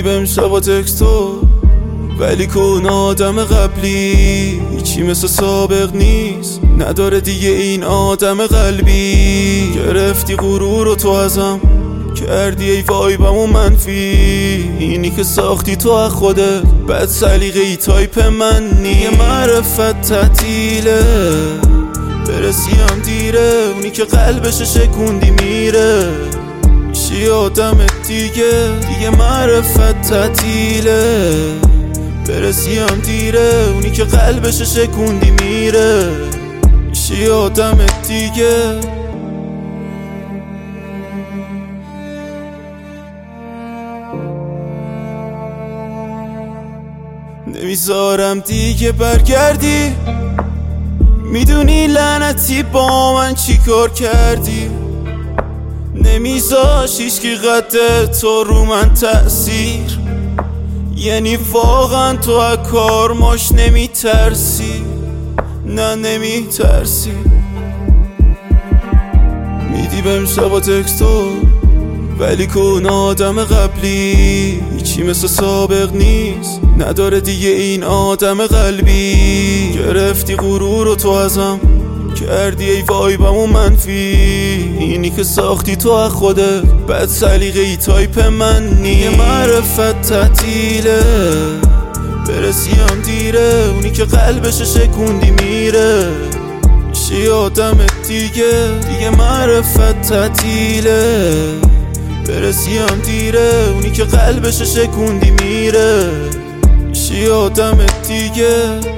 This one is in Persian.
بهم شبا تکستو ولی کن آدم قبلی هیچی مثل سابق نیست، نداره دیگه این آدم قلبی. گرفتی غرور و تو ازم کردی ای وایبمو منفی، اینی که ساختی تو از خودت بد سلیقه ای تایپ من نیه. معرفت تعطیله برسیم دیره، اونی که قلبش شکوندی میره میشی آدم دیگه معرفت تعطیله برسیم دیره، اونی که قلبش شکوندی میره میشی آدم دیگه. نمیذارم دیگه برگردی، میدونی لعنتی با من چی کار کردی. نمیذاش هیچکی قد تو رو من تأثیر، یعنی واقعا تو از کارماش نمیترسی، نه نمیترسی. میدی بهم شبا تکستو ولی کن آدم قبلی هیچی مثل سابق نیست، نداره دیگه این آدم قلبی. گرفتی غرور و تو ازم کردی ای وایبمو منفی، اینی که ساختی تو از خودت بد سلیقه ای تایپ من نیه. معرفت تعطیله برسیم دیره، اونی که قلبش شکوندی میره میشی آدم دیگه معرفت تعطیله برسیم دیره، اونی که قلبش شکوندی میره میشی آدم دیگه.